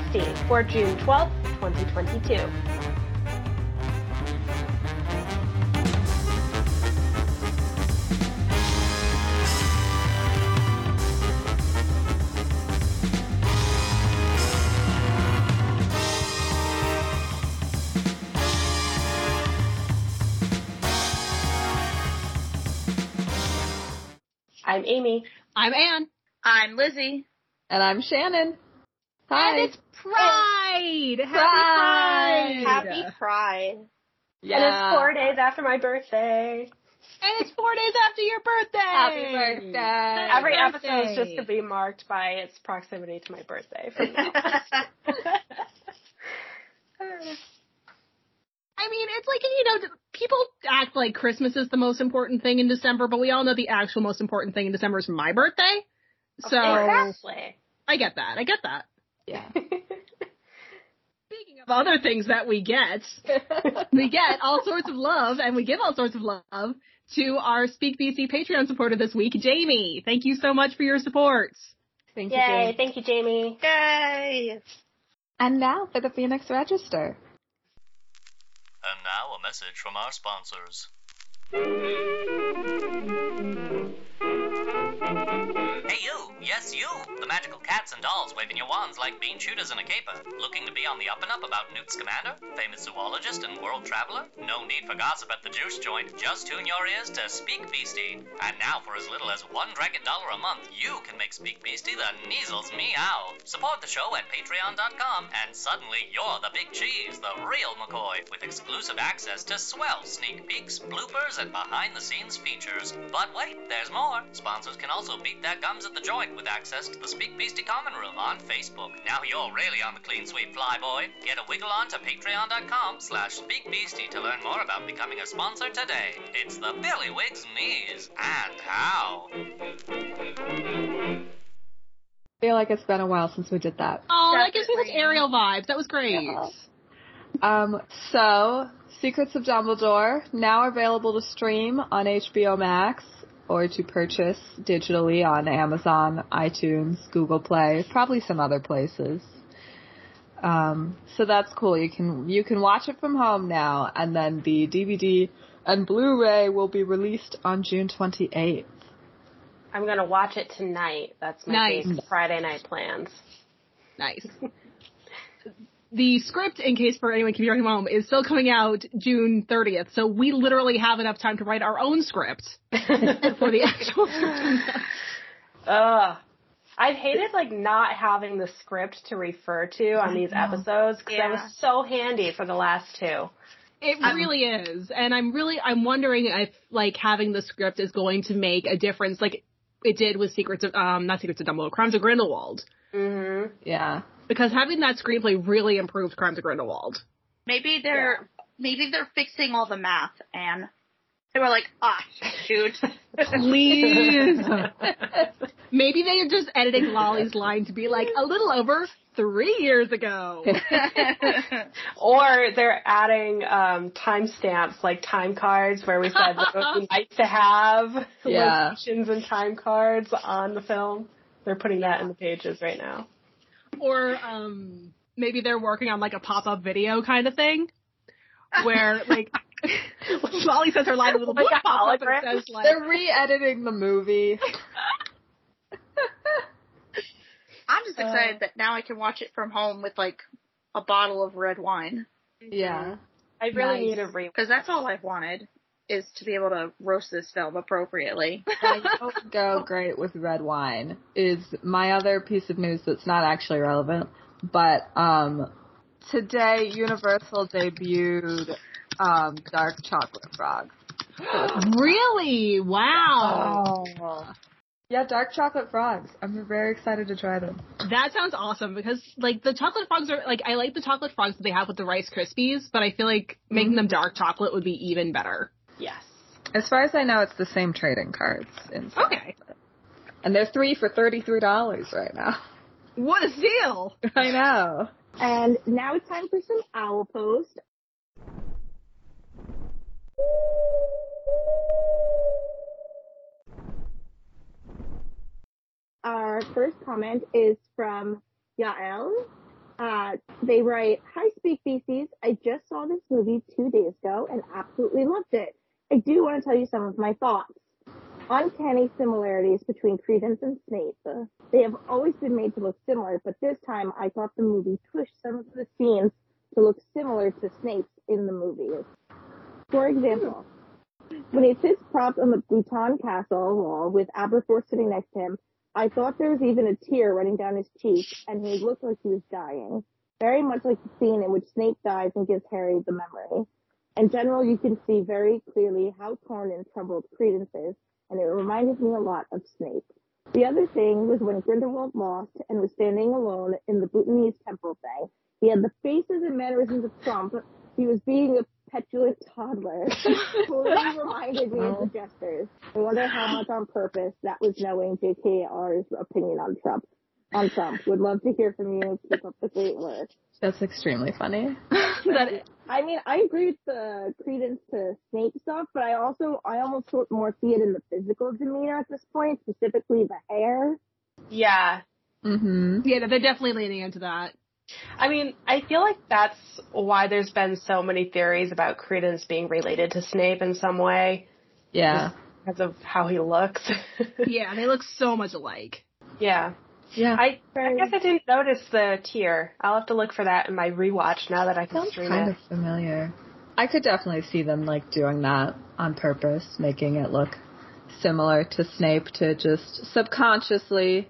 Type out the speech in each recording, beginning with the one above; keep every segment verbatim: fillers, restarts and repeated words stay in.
Beastie for June twelfth, twenty twenty-two. I'm Amy. I'm Anne. I'm Lizzie. And I'm Shannon. Hi. And it's Pride! Happy Pride! Pride! Happy Pride. Yeah. And it's four days after my birthday. And it's four days after your birthday! Happy birthday! Every birthday. episode is just to be marked by its proximity to my birthday from now on. I mean, it's like, you know, people act like Christmas is the most important thing in December, but we all know the actual most important thing in December is my birthday. So, Exactly. I get that. I get that. Yeah. Speaking of other things that we get, we get all sorts of love, and we give all sorts of love to our Speak B C Patreon supporter this week, Jamie. Thank you so much for your support. Thank Yay, you, Jamie. thank you, Jamie. Yay! And now for the Phoenix Register. And now a message from our sponsors. Hey you! Yes you! The magical cats and dolls waving your wands like bean shooters in a caper. Looking to be on the up and up about Newt Scamander, famous zoologist and world traveler? No need for gossip at the juice joint. Just tune your ears to Speak Beastie. And now for as little as one dragon dollar a month, you can make Speak Beastie the Neasels meow. Support the show at patreon dot com and suddenly you're the big cheese, the real McCoy, with exclusive access to swell sneak peeks, bloopers, and behind the scenes features. But wait, there's more. Sponsors can also beat their gums at the joint with access to the Speak Beastie Common Room on Facebook. Now you're really on the clean sweep, flyboy. Get a wiggle on to patreon dot com slash speak beastie to learn more about becoming a sponsor today. It's the Billy Wiggs knees and how. I feel like it's been a while since we did that. Oh, that gives me such Ariel vibes. That was great. Yeah. Um, so, Secrets of Dumbledore, now available to stream on H B O Max or to purchase digitally on Amazon, iTunes, Google Play, probably some other places. Um, so that's cool. You can you can watch it from home now, and then the D V D and Blu-ray will be released on June twenty-eighth. I'm going to watch it tonight. That's my Nice. big Friday night plans. Nice. The script, in case for anyone keeping home, is still coming out June thirtieth, so we literally have enough time to write our own script for the actual script. Ugh. I've hated, like, not having the script to refer to on these episodes, because Yeah. that was so handy for the last two. It really is, and I'm really, I'm wondering if, like, having the script is going to make a difference, like it did with Secrets of, um, not Secrets of Dumbledore, Crimes of Grindelwald. Mm-hmm. Yeah. Because having that screenplay really improved Crimes of Grindelwald. Maybe they're maybe they're fixing all the math, and they were like, ah, shoot. Please. Maybe they are just editing Lolly's line to be like, a little over three years ago. Or they're adding um, timestamps, like time cards, where we said that it would be nice to have Yeah. locations and time cards on the film. They're putting that in the pages right now. Or um, maybe they're working on like a pop-up video kind of thing, where like Lolly says her line, a little Like book a pops up and hologram? says like, They're re-editing the movie. I'm just excited that now I can watch it from home with, like, a bottle of red wine. Yeah. I really Nice. need a re. Because that's all I've wanted, is to be able to roast this film appropriately. What would go great with red wine is my other piece of news that's not actually relevant, but um, today Universal debuted um, Dark Chocolate Frogs. really? Wow. Oh. Yeah, Dark Chocolate Frogs. I'm very excited to try them. That sounds awesome because, like, the chocolate frogs are, like, I like the chocolate frogs that they have with the Rice Krispies, but I feel like making them dark chocolate would be even better. Yes. As far as I know, it's the same trading cards inside. Okay. And they're three for thirty-three dollars right now. What a steal! I know. And now it's time for some Owl Post. Our first comment is from Yael. Uh, they write, "Hi, Speak Beasties. I just saw this movie two days ago and absolutely loved it. I do want to tell you some of my thoughts. Uncanny similarities between Credence and Snape. Uh, they have always been made to look similar, but this time I thought the movie pushed some of the scenes to look similar to Snape's in the movie. For example, when he sits propped on the Bhutan Castle wall with Aberforth sitting next to him, I thought there was even a tear running down his cheek, and he looked like he was dying. Very much like the scene in which Snape dies and gives Harry the memory. In general, you can see very clearly how torn and troubled Credence is, and it reminded me a lot of Snape. The other thing was when Grindelwald lost and was standing alone in the Bhutanese temple thing. He had the faces and mannerisms of Trump. He was being a petulant toddler. Totally reminded me of the gestures. I wonder how much on purpose that was knowing J K R's opinion on Trump. On Trump. Would love to hear from you. Keep up the great work." That's extremely funny. That, I mean, I agree with the Credence to Snape stuff, but I also, I almost sort of more see it in the physical demeanor at this point, specifically the hair. Yeah. Mm-hmm. yeah, they're definitely leaning into that. I mean, I feel like that's why there's been so many theories about Credence being related to Snape in some way. Yeah. Because of how he looks. Yeah, they look so much alike. Yeah. Yeah. I, I guess I didn't notice the tear. I'll have to look for that in my rewatch now that I can Sounds stream kind it. of familiar. I could definitely see them like doing that on purpose, making it look similar to Snape to just subconsciously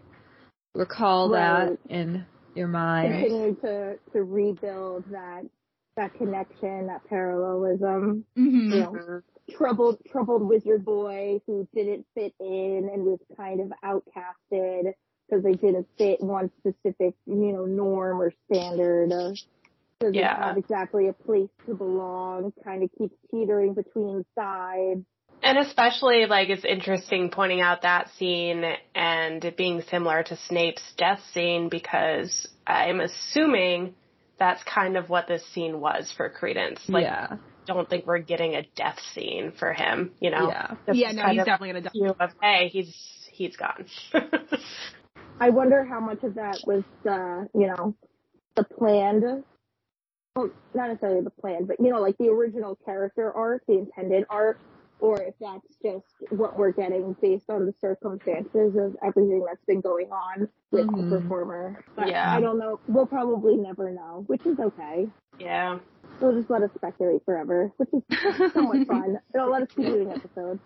recall Right. that in your mind. Continue to, to rebuild that, that connection, that parallelism. Mm-hmm. You know, troubled, troubled wizard boy who didn't fit in and was kind of outcasted because they didn't fit one specific, you know, norm or standard. Uh, doesn't Yeah. have exactly a place to belong, kind of keeps teetering between sides. And especially, like, it's interesting pointing out that scene and it being similar to Snape's death scene because I'm assuming that's kind of what this scene was for Credence. Like, yeah. don't think we're getting a death scene for him, you know? Yeah. This Yeah, is no, kind he's of definitely gonna die. view of, hey, he's, he's gone. I wonder how much of that was, uh, you know, the planned, well, not necessarily the planned, but, you know, like the original character arc, the intended arc, or if that's just what we're getting based on the circumstances of everything that's been going on with Mhm. the performer. But Yeah. I don't know. We'll probably never know, which is okay. Yeah. They'll just let us speculate forever, which is somewhat fun. They'll let us keep doing episodes.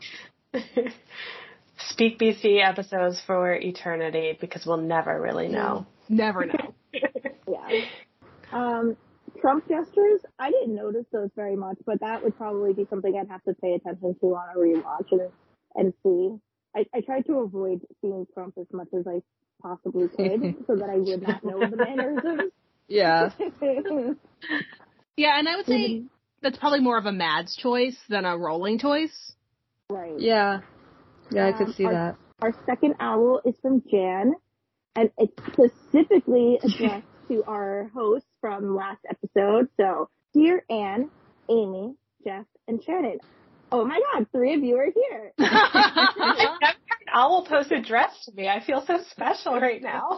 Speak B C episodes for eternity because we'll never really know. Never know. Yeah. Um, Trump gestures, I didn't notice those very much, but that would probably be something I'd have to pay attention to on a rewatch and, and see. I, I tried to avoid seeing Trump as much as I possibly could so that I would not know the mannerisms. Yeah. Yeah, and I would say Mhm. that's probably more of a Mads choice than a Rowling choice. Right. Yeah. Yeah, I Um, could see our- that. Our second owl is from Jan, and it's specifically addressed to our hosts from last episode. So, dear Anne, Amy, Jeff, and Shannon. Oh my God, three of you are here. I've never had an owl post addressed to me. I feel so special right now.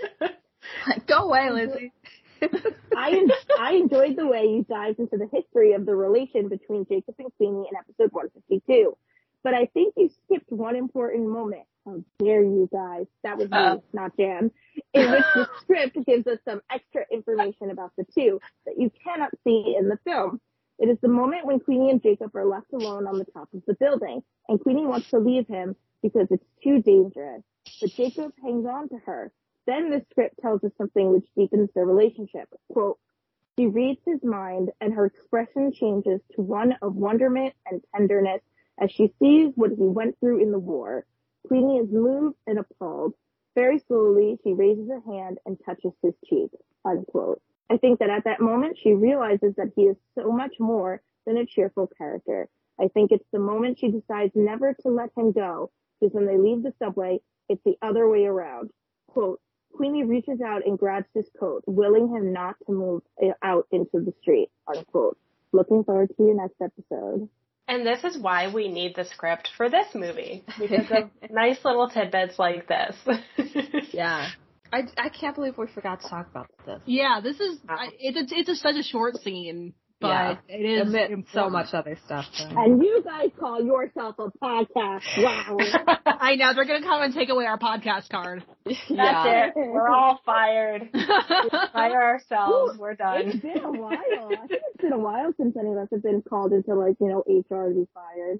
Go away, Lizzie. I en- I enjoyed the way you dived into the history of the relation between Jacob and Queenie in episode one fifty-two. But I think you skipped one important moment. How dare you guys? That was me, Uh. not Jan. In which the script gives us some extra information about the two that you cannot see in the film. It is the moment when Queenie and Jacob are left alone on the top of the building, and Queenie wants to leave him because it's too dangerous. But Jacob hangs on to her. Then the script tells us something which deepens their relationship. Quote, she reads his mind and her expression changes to one of wonderment and tenderness as she sees what he went through in the war. Queenie is moved and appalled. Very slowly, she raises her hand and touches his cheek, unquote. I think that at that moment, she realizes that he is so much more than a cheerful character. I think it's the moment she decides never to let him go, because when they leave the subway, it's the other way around. Quote, Queenie reaches out and grabs his coat, willing him not to move out into the street, unquote. Looking forward to your next episode. And this is why we need the script for this movie, because of nice little tidbits like this. Yeah. I, I can't believe we forgot to talk about this. Yeah, this is, I, it's, a, it's a, such a short scene, but Yeah. it is Amid important. so much other stuff. So. And you guys call yourself a podcast. Wow. I know, they're gonna come and take away our podcast card. That's yeah. it. We're all fired. Fire ourselves. We're done. It's been a while. I think it's been a while since any of us have been called into, like, you know, H R to be fired.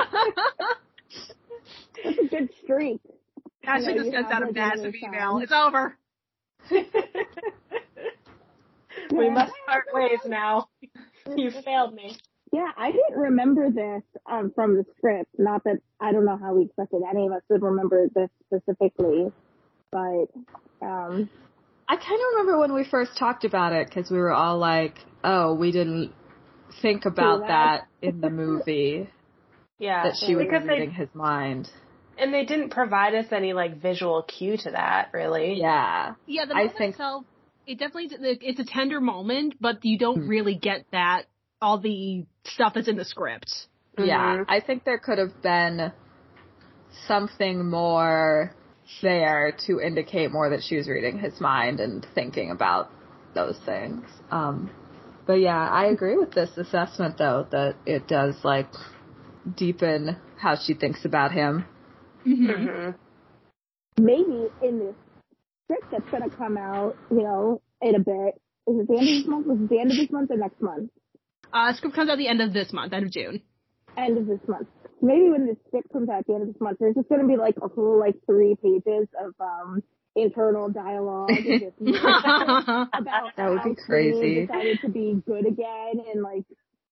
That's a good streak. Gosh, You know, I just you sent have out a like massive another email. sound. It's over. We Yeah. must part ways now. You failed me. Yeah, I didn't remember this um, from the script. Not that I don't know how we expected any of us would remember this specifically, but um, I kind of remember when we first talked about it because we were all like, "Oh, we didn't think about that in the movie Yeah. that she was because reading they, his mind." and they didn't provide us any, like, visual cue to that, really. Yeah, Yeah, the I moment think- itself, it definitely, it's a tender moment, but you don't Hmm. really get that, all the stuff that's in the script. yeah. Mhm. I think there could have been something more there to indicate more that she was reading his mind and thinking about those things. Um, but yeah, I agree with this assessment though that it does like deepen how she thinks about him. Mm-hmm. Mhm. maybe in this script that's going to come out, you know, in a bit. Is it the end of this month? Was it the end of this month or next month? Uh, script comes out the end of this month, end of June. End of this month. Maybe when this script comes out at the end of this month, there's just going to be like a whole like three pages of um internal dialogue and just about That would how be Queenie crazy. decided to be good again and like.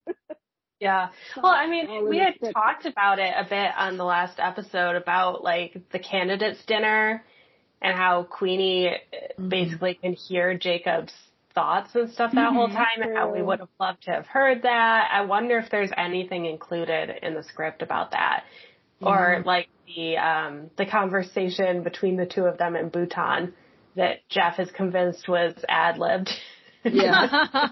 Yeah. Well, I mean, all in we the had script. talked about it a bit on the last episode about, like, the candidates' dinner and how Queenie Mm-hmm. basically can hear Jacob's thoughts and stuff that whole Mhm. time, and how we True. would have loved to have heard that. I wonder if there's anything included in the script about that. Or, like, the um the conversation between the two of them in Bhutan that Jeff is convinced was ad-libbed. Yeah.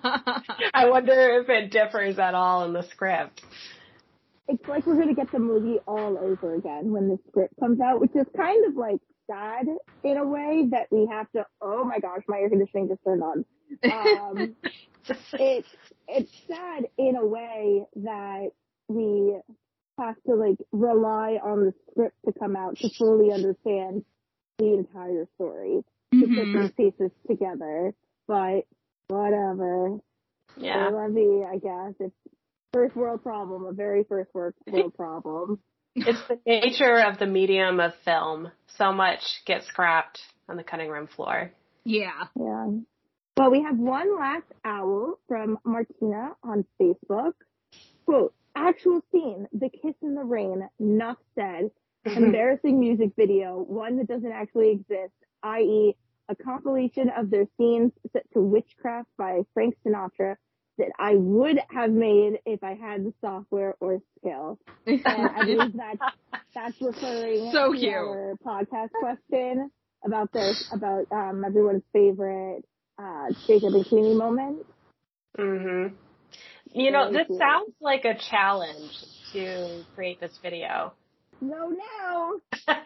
I wonder if it differs at all in the script. It's like we're going to get the movie all over again when the script comes out, which is kind of like sad in a way that we have to, oh my gosh, my air conditioning just turned on. Um, it's, it's sad in a way that we have to like rely on the script to come out to fully understand the entire story, to put Mhm. those pieces together, but whatever. Yeah. Levy, I guess. It's first world problem, a very first world world problem. It's the nature of the medium of film. So much gets scrapped on the cutting room floor. Yeah. Yeah. Well, we have one last owl from Martina on Facebook. Quote, actual scene, the kiss in the rain, enough said. Embarrassing music video, one that doesn't actually exist, that is a compilation of their scenes set to Witchcraft by Frank Sinatra that I would have made if I had the software or skill. And I believe that that's referring So to cute. our podcast question about this, about um, everyone's favorite uh, Jacob and Queenie moment. Mhm. You know, Very this cool. sounds like a challenge to create this video. No, no.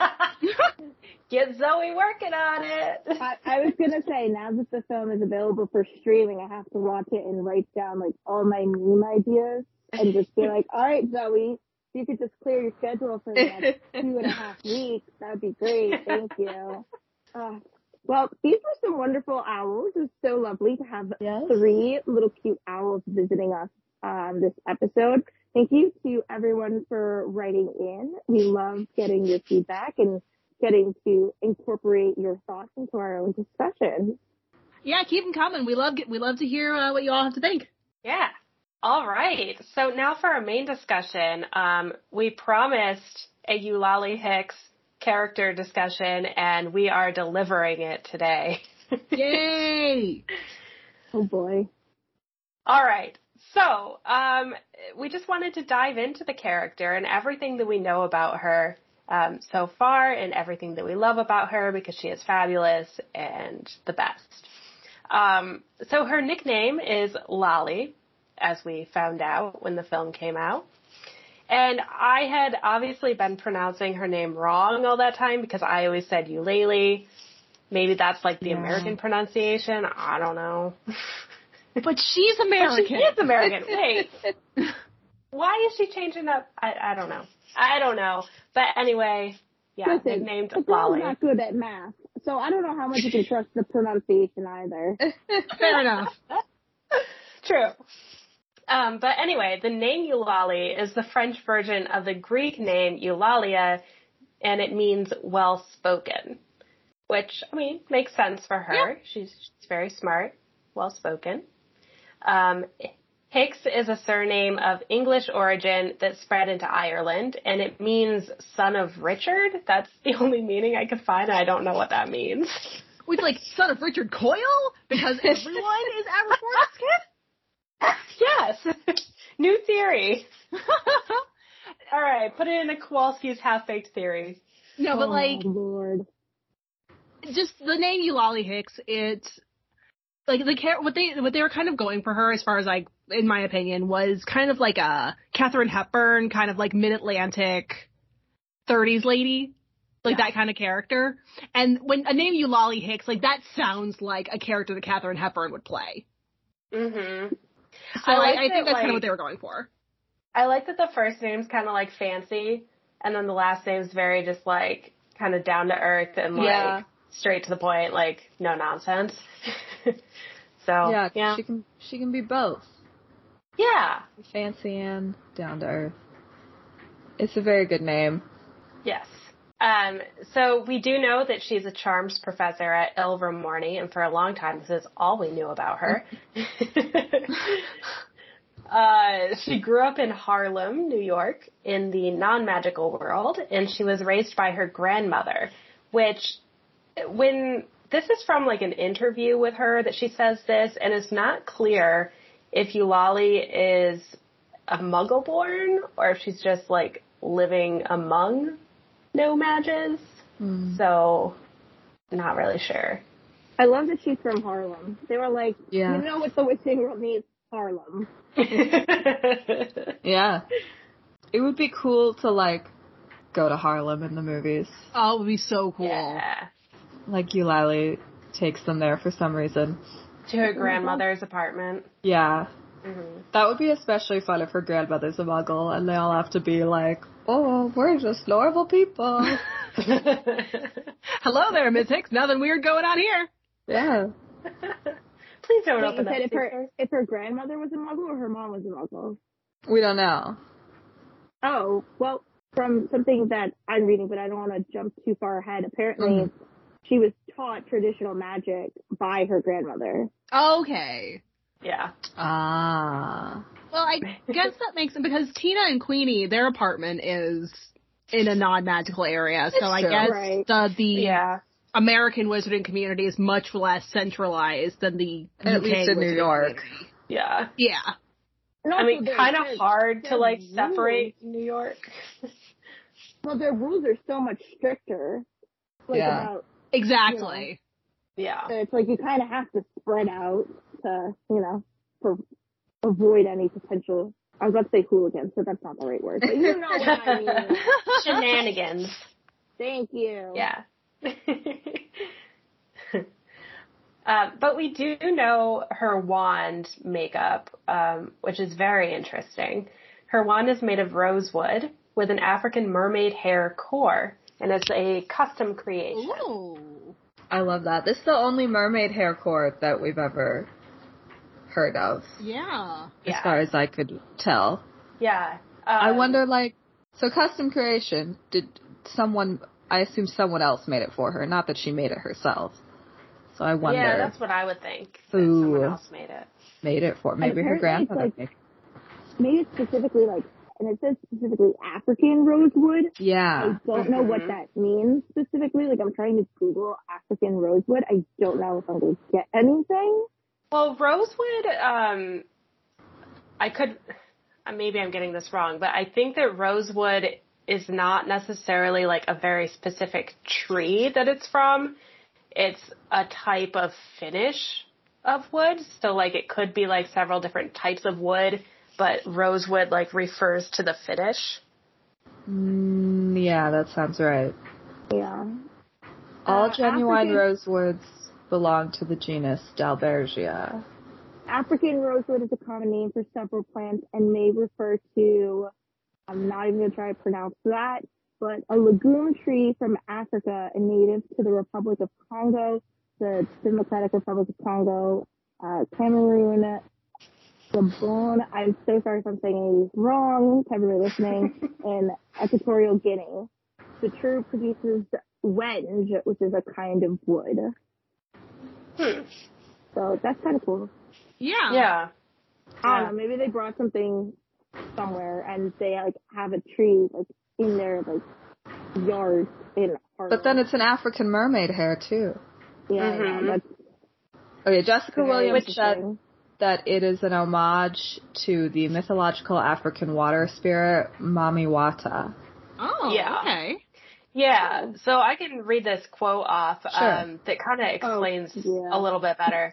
Get Zoe working on it. I, I was gonna say, now that the film is available for streaming, I have to watch it and write down like all my meme ideas and just be like, all right, Zoe, if you could just clear your schedule for the next two and a half weeks, that would be great. Thank you. Uh, well, these were some wonderful owls. It was so lovely to have Yes. three little cute owls visiting us on this episode. Thank you to everyone for writing in. We love getting your feedback and getting to incorporate your thoughts into our own discussion. Yeah, keep them coming. We love we love to hear uh, what you all have to think. Yeah. All right. So now for our main discussion, um, we promised a Eulalie Hicks character discussion, and we are delivering it today. Yay! Oh boy. All right. So, um, we just wanted to dive into the character and everything that we know about her um, so far and everything that we love about her because she is fabulous and the best. Um, so her nickname is Lolly, as we found out when the film came out. And I had obviously been pronouncing her name wrong all that time because I always said Eulalie. maybe that's like the Yeah. American pronunciation. I don't know. But she's American. But she is American. Wait. Why is she changing up? I, I don't know. I don't know. But anyway, yeah, Listen, they've named the girl's Lolly. not good at math, so I don't know how much you can trust the pronunciation either. Fair enough. True. Um, but anyway, the name Eulalie is the French version of the Greek name Eulalia, and it means well-spoken, which, I mean, makes sense for her. Yeah. She's, she's very smart, well-spoken. Um, Hicks is a surname of English origin that spread into Ireland, and it means son of Richard. That's the only meaning I could find, and I don't know what that means. With like son of Richard Coyle? Because everyone is Aberforth's kid? Yes. New theory. All right, put it in a Kowalski's half-baked theory. No, but Oh, like, Lord. just the name Eulalie Hicks, it's like the char- what they what they were kind of going for her, as far as like, in my opinion, was kind of like a Katharine Hepburn, kind of like mid-Atlantic thirties lady, like Yeah. that kind of character. And when a name Eulalie Hicks, like that sounds like a character that Katharine Hepburn would play. Mm-hmm. So I like I, I think that, that's kind like- of what they were going for. I like that the first name's kind of like fancy, and then the last name's very just like kind of down to earth and like Yeah. straight to the point, like no nonsense. so Yeah, yeah, she can she can be both. yeah, Fancy and down to earth. It's a very good name. yes. Um, so we do know that she's a charms professor at Ilvermorny, and for a long time this is all we knew about her. Uh, she grew up in Harlem, New York, in the non-magical world, and she was raised by her grandmother, which, when, this is from like an interview with her that she says this, and it's not clear if Eulalie is a muggle-born, or if she's just like living among no mages, Mm. so, not really sure. I love that she's from Harlem. They were like, Yeah. you know what the witching world needs? Harlem. Yeah. It would be cool to, like, go to Harlem in the movies. Oh, it would be so cool. Yeah. Like, Eulalie takes them there for some reason. To her grandmother's apartment. Yeah. Mm-hmm. That would be especially fun if her grandmother's a muggle and they all have to be like, oh, we're just normal people. Hello there, Miss Hicks. Nothing weird going on here. Yeah. Please don't Wait, open you said that if her, secret. if her grandmother was a muggle or her mom was a muggle? We don't know. Oh, well, from something that I'm reading, but I don't want to jump too far ahead. Apparently, Mhm. she was taught traditional magic by her grandmother. Okay. Yeah. Ah. Well, I guess that makes it, because Tina and Queenie, their apartment is in a non-magical area, so It's I true. guess Right. the the Yeah. American wizarding community is much less centralized than the At U K least in New wizarding York. community. Yeah. Yeah. And I also mean, their- kind of their- hard to their like rules- separate New York. Well, their rules are so much stricter. Like Yeah. about, Exactly. Yeah. it's like you kind of have to spread out to, you know, for avoid any potential. I was about to say hooligans, but that's not the right word. But you know what I mean. Shenanigans. Thank you. Yeah. um, but we do know her wand makeup, um, which is very interesting. Her wand is made of rosewood with an African mermaid hair core, and it's a custom creation. Ooh. I love that. This is the only mermaid hair cord that we've ever heard of, Yeah. as Yeah. far as I could tell. Yeah. I Um, wonder, like, so custom creation, did someone, I assume someone else made it for her, not that she made it herself. So I wonder, Yeah, that's what I would think. That Ooh. someone else made it. made it for, maybe her apparently it's grandmother. like- made it. Maybe it's specifically like, and it says specifically African rosewood. I Yeah. don't know what Mhm. that means specifically. Like, I'm trying to Google African rosewood. I don't know if I'm going to get anything. Well, rosewood, um, I could, uh, maybe I'm getting this wrong, but I think that rosewood is not necessarily like a very specific tree that it's from. It's a type of finish of wood. So like it could be like several different types of wood, but rosewood like refers to the finish. Mm, yeah, that sounds right. Yeah. All Uh, genuine African- rosewoods belong to the genus Dalbergia. African rosewood is a common name for several plants and may refer to, I'm not even going to try to pronounce that, but a legume tree from Africa and native to the Republic of Congo, the Democratic Republic of Congo, uh, Cameroon, Gabon, I'm so sorry if I'm saying any of these wrong, to everybody listening, and Equatorial Guinea. The tree produces wenge, which is a kind of wood. Hmm. So that's kind of cool. Yeah. Yeah. I don't Yeah. know, maybe they brought something somewhere and they like have a tree like in their like yard in Harlem. But then it's an African mermaid hair, too. yeah, I Mhm. know, that's Okay, Jessica very Williams said interesting. that it is an homage to the mythological African water spirit, Mami Wata. Oh, Yeah. okay. Yeah, so I can read this quote off Sure. um, that kind of explains yeah. a little bit better.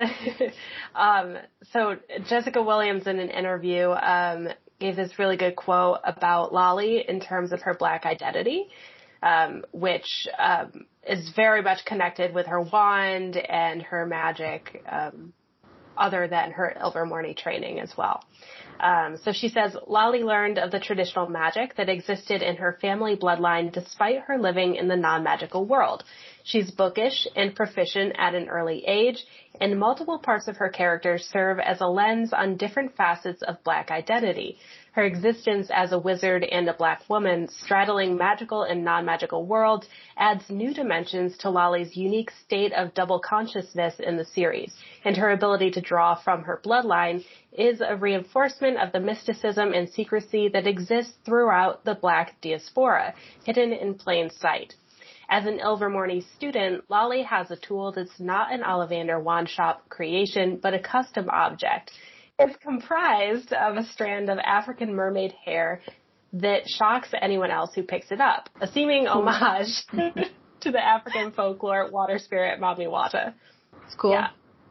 um, so Jessica Williams in an interview um, gave this really good quote about Lolly in terms of her Black identity, um, which um, is very much connected with her wand and her magic, um, other than her Ilvermorny training as well. Um, so she says, Lolly learned of the traditional magic that existed in her family bloodline despite her living in the non-magical world. She's bookish and proficient at an early age, and multiple parts of her character serve as a lens on different facets of Black identity. Her existence as a wizard and a Black woman straddling magical and non-magical worlds adds new dimensions to Lolly's unique state of double consciousness in the series, and her ability to draw from her bloodline is a reinforcement of the mysticism and secrecy that exists throughout the Black diaspora, hidden in plain sight. As an Ilvermorny student, Lolly has a tool that's not an Ollivander wand shop creation, but a custom object. It's comprised of a strand of African mermaid hair that shocks anyone else who picks it up, a seeming homage to the African folklore water spirit Mami Wata. It's cool. Yeah.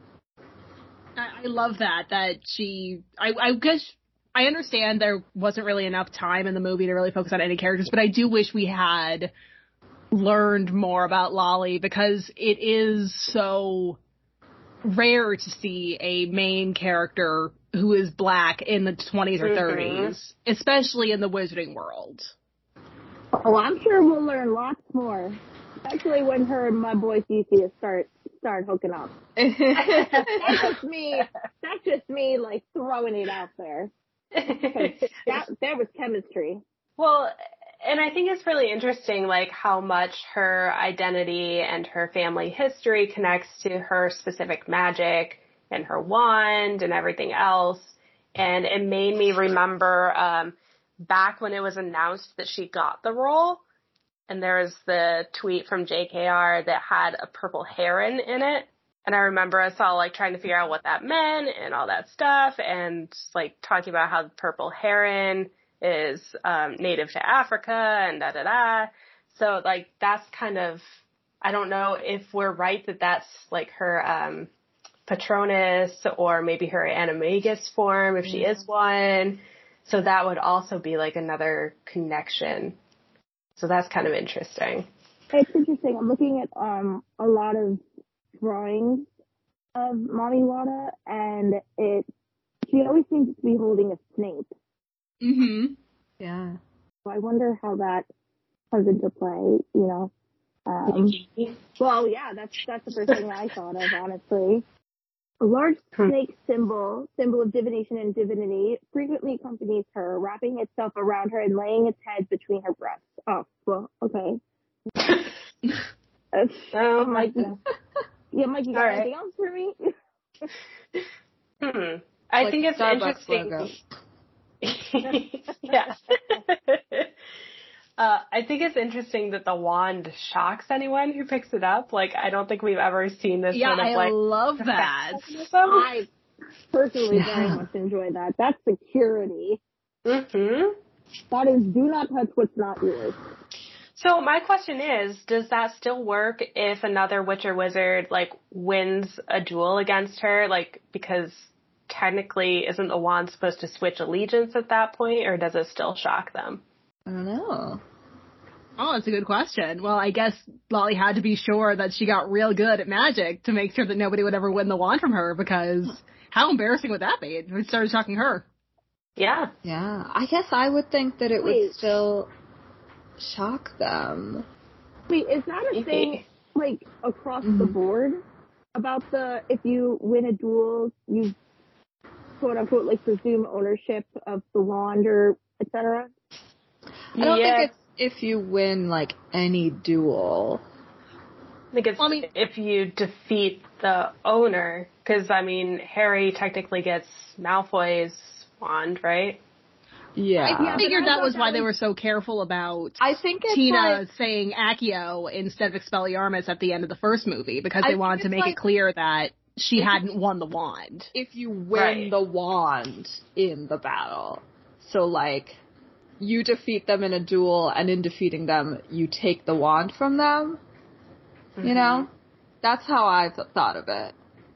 I, I love that, that she, I, I guess, I understand there wasn't really enough time in the movie to really focus on any characters, but I do wish we had learned more about Lolly because it is so rare to see a main character who is Black in the twenties or thirties, especially in the wizarding world. Oh, I'm sure we'll learn lots more. Especially when her and my boy Theseus start start hooking up. That's just me. That's just me, like throwing it out there. 'Cause that there was chemistry. Well, and I think it's really interesting, like, how much her identity and her family history connects to her specific magic and her wand and everything else. And it made me remember um, back when it was announced that she got the role, and there was the tweet from J K R that had a purple heron in it. And I remember us all, like, trying to figure out what that meant and all that stuff, and, like, talking about how the purple heron is um, native to Africa and da-da-da. So, like, that's kind of, I don't know if we're right that that's, like, her um, Patronus or maybe her Animagus form, if she is one. So that would also be, like, another connection. So that's kind of interesting. It's interesting. I'm looking at um a lot of drawings of Mami Wata, and it she always seems to be holding a snake. Mm-hmm. Yeah. So I wonder how that comes into play, you know. Um, well, yeah, that's that's the first thing I thought of, honestly. A large snake symbol, symbol of divination and divinity, frequently accompanies her, wrapping itself around her and laying its head between her breasts. Oh, well, okay. That's, Oh, Mike, yeah, Mike, you got All right. anything else for me? Hmm. I Like think it's Starbucks interesting. logo. Yeah. uh, I think it's interesting that the wand shocks anyone who picks it up. Like, I don't think we've ever seen this Yeah, sort of, I like, love that. I personally Yeah. very much enjoy that. That's security. Mm-hmm. That is, do not touch what's not yours. So my question is, does that still work if another witch or wizard, like, wins a duel against her? Like, because technically isn't the wand supposed to switch allegiance at that point, or does it still shock them? I don't know. Oh, that's a good question. Well, I guess Lolly had to be sure that she got real good at magic to make sure that nobody would ever win the wand from her, because how embarrassing would that be if we started shocking her? Yeah. Yeah. I guess I would think that it Wait. would still shock them. Wait, is that a thing, like, across Mhm. the board? About the, if you win a duel, you quote unquote, like, presume ownership of the wand or et cetera? I don't yeah. think it's if you win, like, any duel. I think it's Well, I mean- if you defeat the owner, because, I mean, Harry technically gets Malfoy's wand, right? Yeah. I Yeah, but figured I that thought was that why they was- were so careful about I think it's Tina like, saying Accio instead of Expelliarmus at the end of the first movie, because I they think wanted to it's make like- it clear that she hadn't won the wand. if you win Right. the wand in the battle. So, like, you defeat them in a duel, and in defeating them, you take the wand from them. You know? That's how I th- thought of it.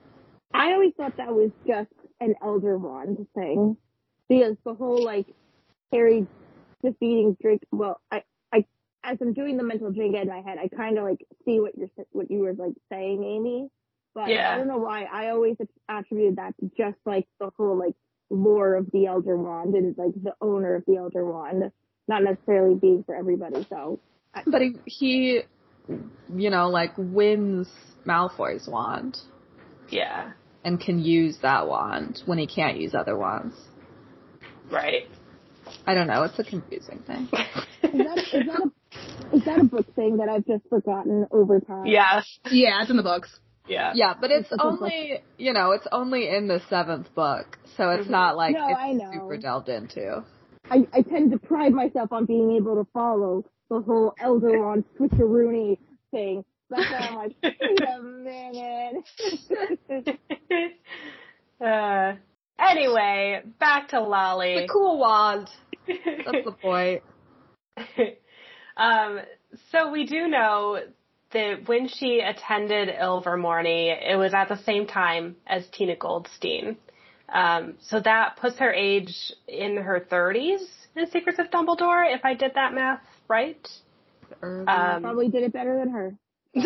I always thought that was just an Elder Wand thing. Because the whole, like, Harry defeating Drake, well, I, I, as I'm doing the mental Jenga in my head, I kind of, like, see what you're, what you were, like, saying, Amy. But Yeah. I don't know why. I always attributed that to just, like, the whole, like, lore of the Elder Wand and, like, the owner of the Elder Wand. Not necessarily being for everybody, so. I, But he, he, you know, like, wins Malfoy's wand Yeah. and can use that wand when he can't use other wands. Right. I don't know. It's a confusing thing. is that, is that a, is that a book thing that I've just forgotten over time? Yeah. Yeah, it's in the books. Yeah. Yeah, but it's It's a only, you know, it's only in the seventh book, so it's Mhm. not like No, it's I know. super delved into. I, I tend to pride myself on being able to follow the whole Elder Wand switcheroony thing. That's why I'm like, wait a minute. uh, anyway, back to Lolly. The cool wand. That's the point. um, so we do know that when she attended Ilvermorny, it was at the same time as Tina Goldstein. Um, so that puts her age in her thirties in Secrets of Dumbledore, if I did that math right. Early. Um, Probably did it better than her.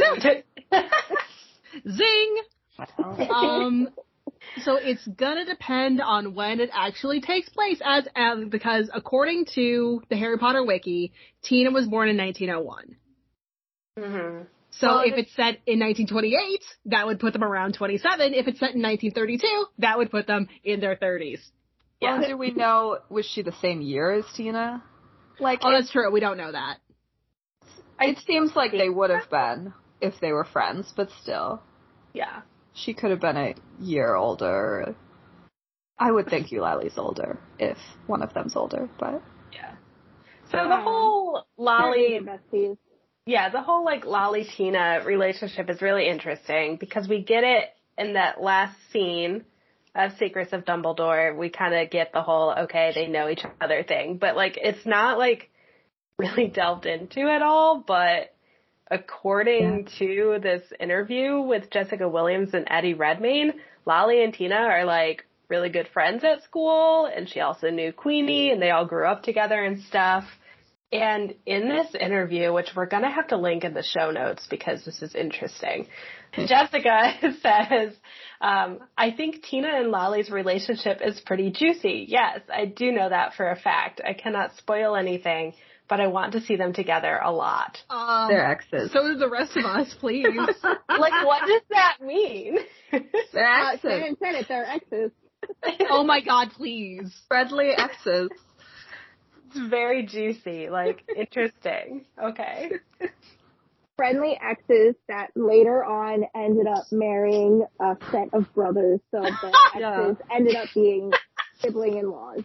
Zing! Um, so it's gonna depend on when it actually takes place, as, as because according to the Harry Potter wiki, Tina was born in nineteen oh one. mm-hmm. So Well, if it's set in nineteen twenty-eight, that would put them around twenty-seven. If it's set in nineteen thirty-two, that would put them in their thirties. Well, Yeah. do we know, was she the same year as Tina? Like, Oh, it, that's true. We don't know that. it seems like they would have been if they were friends, but still. Yeah. She could have been a year older. I would think Eulalie's older, if one of them's older, but... Yeah. So the whole Lolly Lolly, besties. yeah, the whole like Lolly Tina relationship is really interesting because we get it in that last scene of Secrets of Dumbledore. We kind of get the whole, okay, they know each other thing, but like it's not like really delved into at all, but according yeah. to this interview with Jessica Williams and Eddie Redmayne, Lolly and Tina are like really good friends at school, and she also knew Queenie, and they all grew up together and stuff. And in this interview, which we're going to have to link in the show notes because this is interesting, Jessica says, um, I think Tina and Lolly's relationship is pretty juicy. Yes, I do know that for a fact. I cannot spoil anything, but I want to see them together a lot. Um, They're exes. So do the rest of us, please. Like, what does that mean? They're Uh, exes. Shannon said it, they're exes. Oh my god, please. Friendly exes. It's very juicy, like, interesting. Okay. Friendly exes that later on ended up marrying a set of brothers, so the exes Yeah. ended up being sibling-in-laws.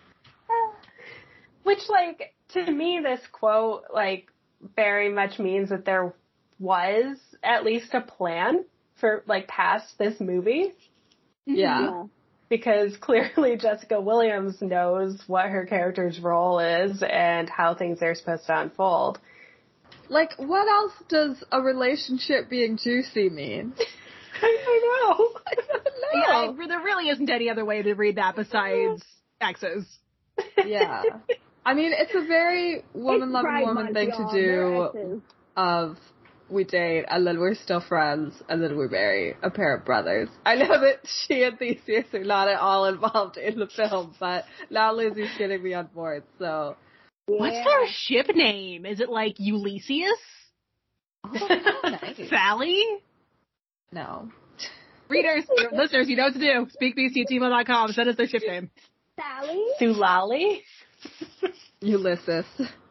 Which, like, to me, this quote, like, very much means that there was at least a plan for, like, past this movie. Yeah. Yeah. Because clearly Jessica Williams knows what her character's role is and how things are supposed to unfold. Like, what else does a relationship being juicy mean? I don't know. I don't Yeah, know. I- there really isn't any other way to read that besides exes. Yeah. I mean, it's a very woman-loving Pride woman Month, thing to y'all. They're do. exes. Of we date, and then we're still friends, and then we marry a pair of brothers. I know that she and Theseus are not at all involved in the film, but now Lizzie's getting me on board, so. What's Yeah. their ship name? Is it like Ulysses? Oh, nice. Sally? No. Readers, listeners, you know what to do. speak b c at gmail dot com. Send us their ship name. Sally? Sulali? Ulysses.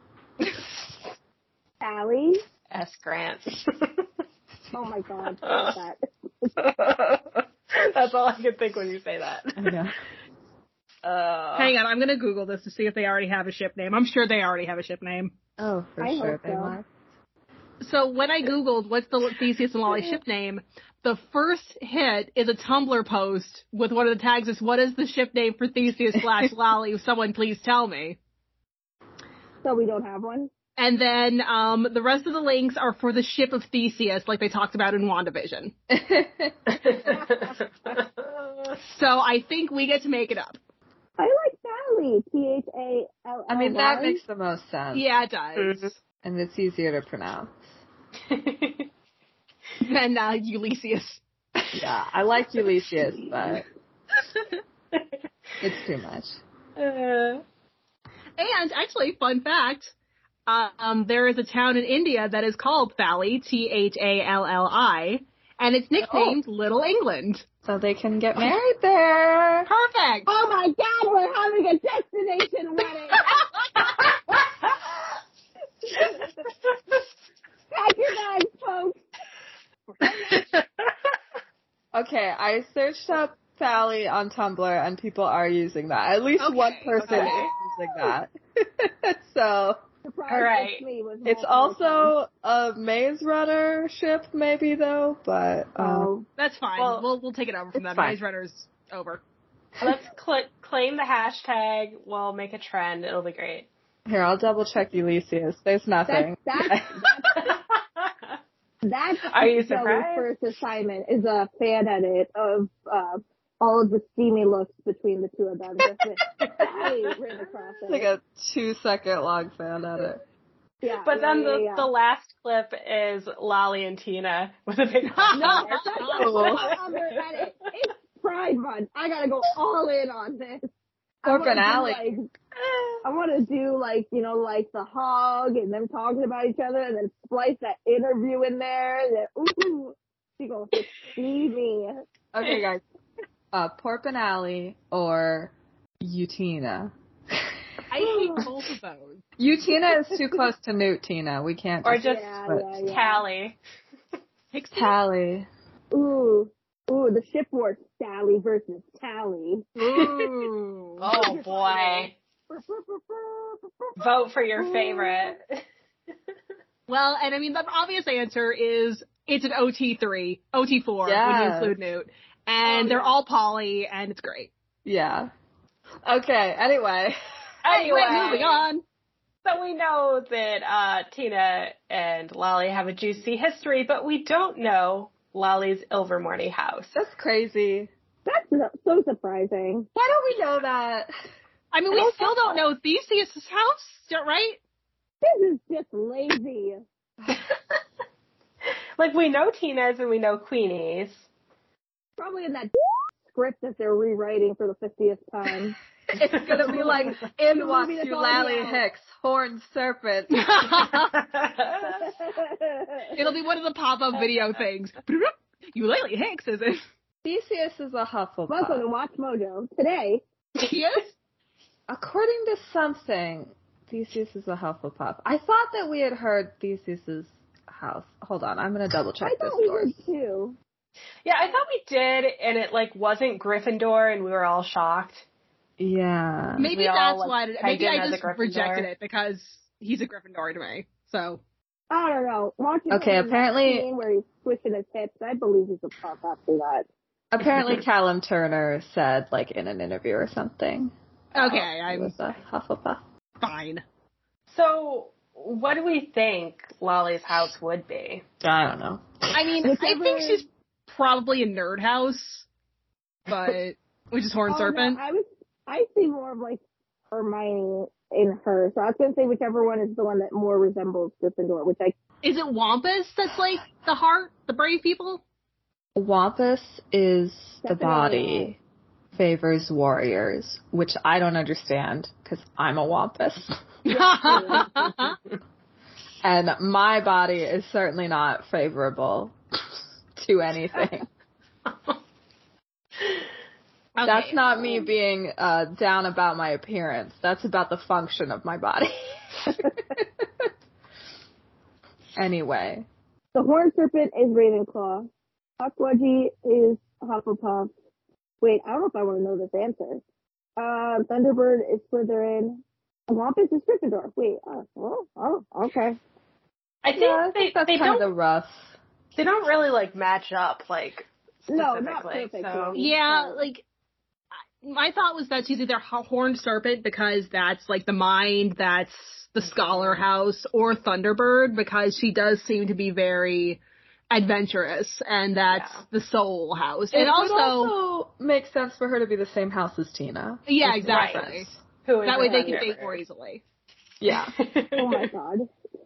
Sally? S. Grant. Oh my god, stop that. That's all I can think when you say that. I know. Uh, Hang on, I'm going to Google this to see if they already have a ship name. I'm sure they already have a ship name. Oh, for I sure hope they so. must. So when I Googled what's the Theseus and Lolly ship name, the first hit is a Tumblr post with one of the tags is, what is the ship name for Theseus slash Lolly? Someone please tell me. So we don't have one? And then um, the rest of the links are for the ship of Theseus, like they talked about in WandaVision. So I think we get to make it up. I like Sally. T H A L L Y. I mean, that makes the most sense. Yeah, it does. And it's easier to pronounce. And uh, Ulysses. Yeah, I like Ulysses, but it's too much. Uh, And actually, fun fact, uh, um, there is a town in India that is called Thalli, T H A L L I, and it's nicknamed Little England. So they can get married there. Perfect! Oh my god, we're having a destination wedding! Pack your bags, folks! Okay, I searched up Sally on Tumblr, and people are using that. At least Okay, one person okay. is using that. So Surprise All right. me was it's multiple also a Maze Runner ship, maybe though. But um, times. That's fine. Well, we'll we'll take it over from it's them. fine. Maze Runner's over. let's cl- claim the hashtag. We'll make a trend. It'll be great. here, I'll double check Ulysses. There's nothing. That's, that's, that's Are you Joey's surprised? first assignment is a fan edit of uh, all of the steamy looks between the two of them. Just with Sally written across it. Like a two second long fan edit. Yeah, But yeah, then yeah, the, yeah. the last clip is Lolly and Tina with a big No, heart. that's not a cover edit. It's Pride Month. I gotta go all in on this. I Or wanna do, finale. like, I want to do like, you know, like the hug and them talking about each other and then splice that interview in there and then, ooh, she gonna see me. Okay, guys. Uh, Porp and Alley or Utina. I hate both of those. Utina is too close to Newt Tina. We can't Or just just Yeah, switch. yeah, yeah. Tally. Tally. Ooh, ooh, the ship war Sally versus Tally. Ooh. Oh boy. Vote for your favorite. Well, and I mean, the obvious answer is it's an O T three, O T four when you Yes. include Newt. And Oh, they're yeah. all poly, and it's great. Yeah. Okay, anyway. Anyway, Anyway, moving on. So we know that uh, Tina and Lolly have a juicy history, but we don't know Lolly's Ilvermorny house. That's crazy. That's so- so surprising. Why don't we know that? I mean, we still don't know Theseus' house, is that right? This is just lazy. Like, we know Tina's and we know Queenie's. Probably in that script that they're rewriting for the fiftieth time. It's gonna be like, in walks movie that's Eulalie already out. Hicks, horned serpent. It'll be one of the pop-up video things. Eulalie Hicks, is it? Theseus is a Hufflepuff. Welcome to Watch Mojo. Today, Yes? According to something, Theseus is a Hufflepuff. I thought that we had heard Theseus's house. Hold on, I'm gonna double check I this thought we source. did too. Yeah, I thought we did, and it, like, wasn't Gryffindor, and we were all shocked. Yeah. Maybe We all, that's like, why. pegged Maybe him I as a just Gryffindor. rejected it because he's a Gryffindor to me. So I don't know. Watching Okay, him in that apparently- scene where he's switching his hips, I believe he's a puff after that. Apparently Callum Turner said, like, in an interview or something. okay, He I'm was a Hufflepuff. fine. So, what do we think Lolly's house would be? I don't know. I mean, I Whichever- think she's probably a nerd house, but which is Horned Oh, Serpent. No, I was, I see more of like Hermione in her. So I was going to say whichever one is the one that more resembles Gryffindor, which I... Is it Wampus that's like the heart, the brave people? Wampus is the Definitely body, favors warriors, which I don't understand because I'm a Wampus. And my body is certainly not favorable to anything. Okay. That's not me being uh, down about my appearance. That's about the function of my body. Anyway. The Horned Serpent is Ravenclaw. Puckwudgie is Hufflepuff. Wait, I don't know if I want to know this answer. Uh, Thunderbird is Slytherin. Wampus is Gryffindor. Wait, uh, oh, oh, okay. I think Yeah, I they think that's they kind don't of rough. they don't really like match up like No, specifically. not perfect. So. Yeah, like, my thought was that she's either a Horned Serpent because that's like the mind, that's the Scholar House, or Thunderbird because she does seem to be very adventurous, and that's Yeah. the Soul House. It And would also, also make sense for her to be the same house as Tina. yeah, Which exactly. makes sense. Who is That way a they can Thunderbird? date more easily. Yeah. Oh my god.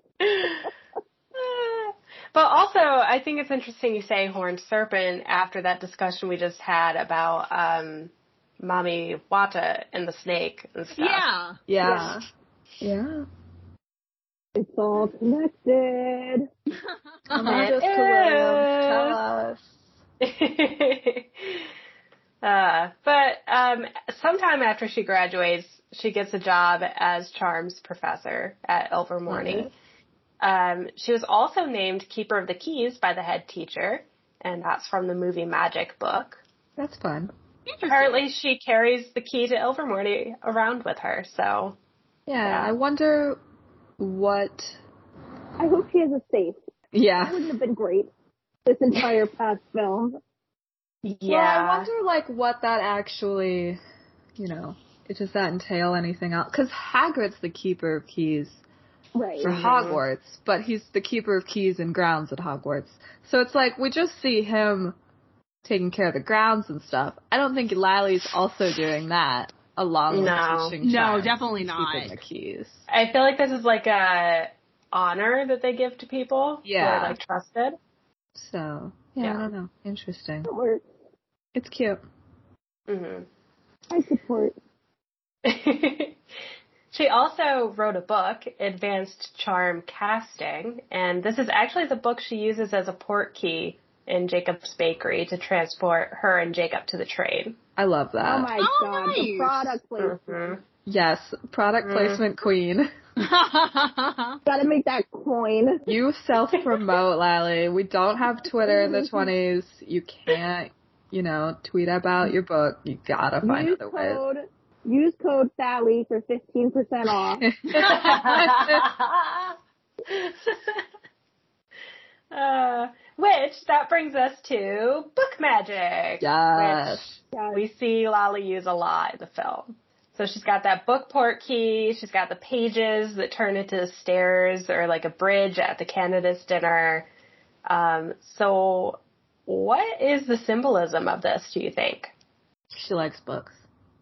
But also, I think it's interesting you say Horned Serpent after that discussion we just had about um, Mommy Wata and the snake and stuff. Yeah. Yeah. Yeah. It's all connected. Amanda It Williams, is. tell us. uh, but um, sometime after she graduates, she gets a job as Charms professor at Ilvermorny. Okay. Um, she was also named Keeper of the Keys by the head teacher, and that's from the movie Magic book. That's fun. Apparently, she carries the key to Ilvermorny around with her, so... Yeah, Yeah. I wonder what... I hope she has a safe. Yeah. That wouldn't have been great. This entire past film. Yeah. Well, I wonder, like, what that actually, you know, does that entail anything else? Because Hagrid's the Keeper of Keys Right. for Hogwarts, but he's the Keeper of Keys and grounds at Hogwarts. So it's like, we just see him taking care of the grounds and stuff. I don't think Lally's also doing that, along with No. teaching No, Charms definitely and not. keeping the keys. I feel like this is like a honor that they give to people who Yeah. are, like, trusted. So, yeah, Yeah. I don't know. Interesting. That works. Mm-hmm. It's cute. hmm I support. She also wrote a book, Advanced Charm Casting, and this is actually the book she uses as a port key in Jacob's Bakery to transport her and Jacob to the train. I love that. Oh my Oh, god, the nice. product placement. Mhm. Yes, product Mm. placement queen. Gotta make that coin. You self-promote, Lally. We don't have Twitter in the twenties. You can't, you know, tweet about your book. You gotta find use other ways. code, use code Sally for fifteen percent off. uh, which, that brings us to book magic. Yes. Which we see Lally use a lot in the film. So she's got that book port key, she's got the pages that turn into stairs or like a bridge at the candidates dinner. Um, so what is the symbolism of this, do you think? She likes books.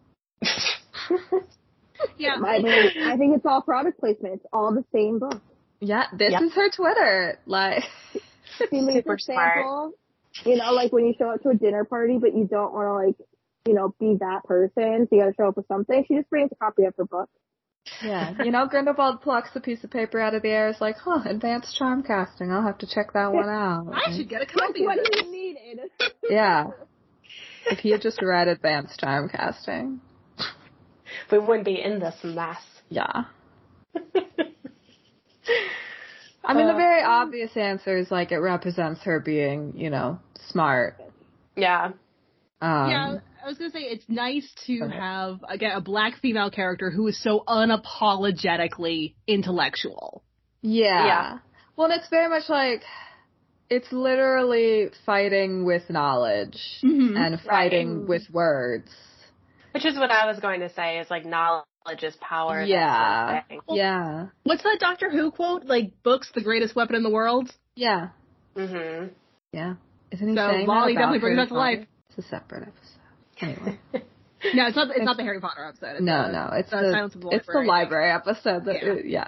Yeah. I mean, I think it's all product placement. It's all the same book. Yeah, this Yep. is her Twitter. Like, She leaves Super a sample. smart. You know, like when you show up to a dinner party, but you don't want to, like, you know, be that person, so you gotta show up with something. She just brings a copy of her book. yeah, you know, Grindelwald plucks a piece of paper out of the air. Is like, huh, advanced charm casting. I'll have to check that one out. I should get a That's copy of what it. he needed. Yeah. If he had just read advanced charm casting. We wouldn't be in this mess. Yeah. I mean, the Uh, very obvious answer is like it represents her being, you know, smart. Yeah. Um, Yeah, I was gonna say it's nice to Go ahead. have again a black female character who is so unapologetically intellectual. Yeah. Yeah. Well, and it's very much like it's literally fighting with knowledge Mhm. and fighting Right. with words. Which is what I was going to say is like knowledge is power. that Yeah. sort of thing. Yeah. What's that Doctor Who quote? Like, books the greatest weapon in the world. Yeah. Mhm. Yeah. Isn't he So saying Lolly that definitely about brings Harry that to life. Potter? It's a separate episode. Anyway. No, it's not. It's, It's- not the Harry Potter episode. It's No, the, no, it's the the, Silence of the it's the Library. library episode. That, Yeah. yeah.